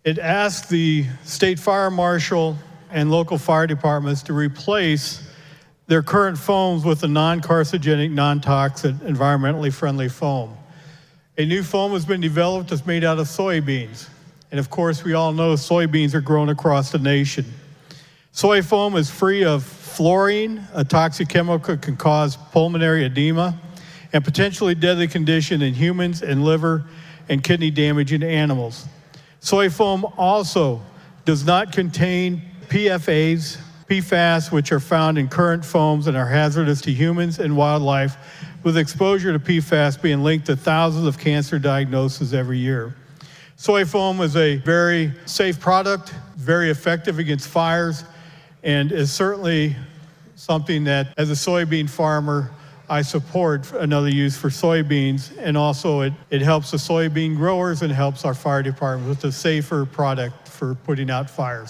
It asked the state fire marshal and local fire departments to replace their current foams with a non-carcinogenic, non-toxic, environmentally friendly foam. A new foam has been developed that's made out of soybeans. And of course, we all know soybeans are grown across the nation. Soy foam is free of fluorine, a toxic chemical that can cause pulmonary edema and potentially deadly condition in humans and liver and kidney damage in animals. Soy foam also does not contain PFAS, PFAS, which are found in current foams and are hazardous to humans and wildlife, with exposure to PFAS being linked to thousands of cancer diagnoses every year. Soy foam is a very safe product, very effective against fires, and is certainly something that, as a soybean farmer, I support another use for soybeans, and also it helps the soybean growers and helps our fire department with a safer product for putting out fires.